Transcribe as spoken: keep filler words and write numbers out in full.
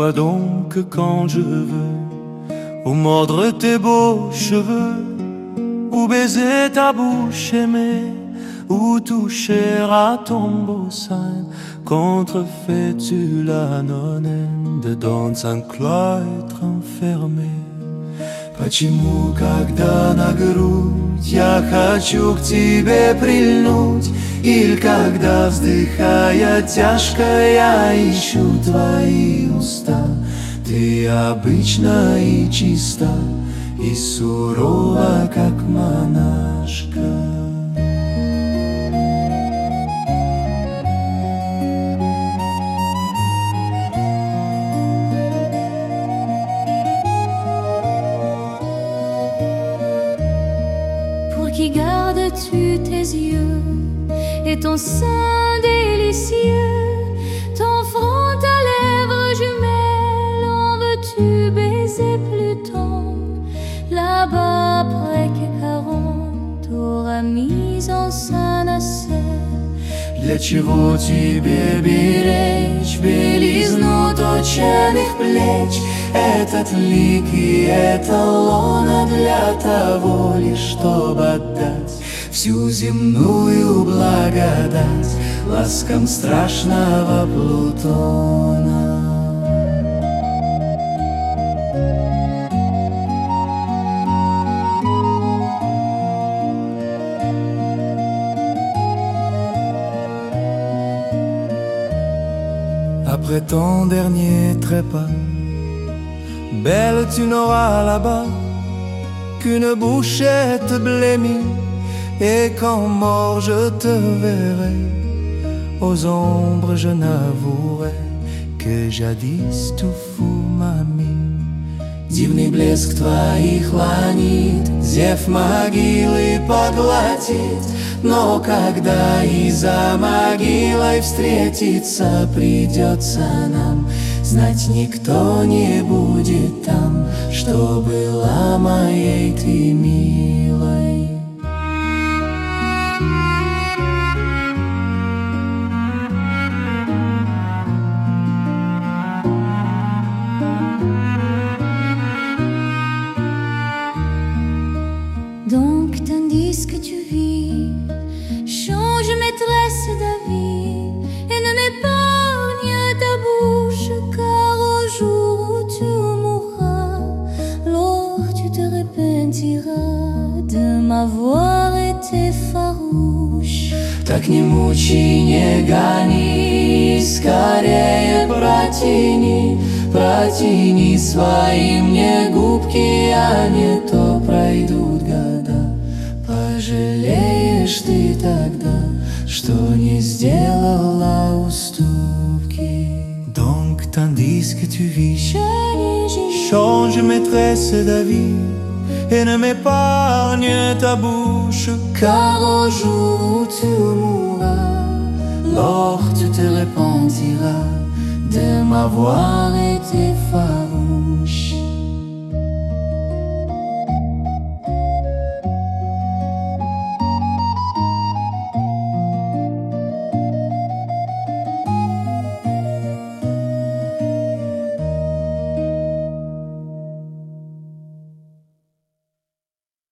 vois donc quand je veux, ou mordre tes beaux cheveux, ou baiser ta bouche aimée, ou toucher à ton beau sein. Contrefais-tu la nonne de dans un cloître enfermé? Почему, когда на грудь я хочу к тебе прильнуть, или когда, вздыхая тяжко, я ищу твои уста, ты обычна и чиста, и сурова, как монашка. Qui gardes-tu tes yeux et ton sein délicieux, ton front, ta lèvre jumelle, en veux-tu baiser Pluton? Là-bas, près que Charon t'aura mis en sein nacelle. Для чего тебе беречь белизну точенных плеч? Этот лик и эта лона для того лишь, чтобы отдать всю земную благодать ласкам страшного Плутона. Après ton dernier trépas, belle, tu n'auras là-bas qu'une bouchette blêmie, et quand mort je te verrai, aux ombres je n'avouerai que jadis tout fou m'a mis. Дивный блеск твоих ланит, зев могилы поглотит, но когда и за могилой встретиться придется нам, знать никто не будет там, что была моей ты милой. Donc tandis que tu vis, change maîtresse d'avis et ne m'épargne ta bouche, car au jour où tu mourras, lors tu te repentiras de m'avoir été farouche. Так не мучи, не гони, скорее протяни, протяни свои мне губки, а не то пройдут года. Пожалеешь ты тогда, что не сделала уступки. Donc tandis que tu vis, change maîtresse d'avis et ne m'épargne ta bouche, car au jour où tu mourras, lors tu te repentiras de m'avoir été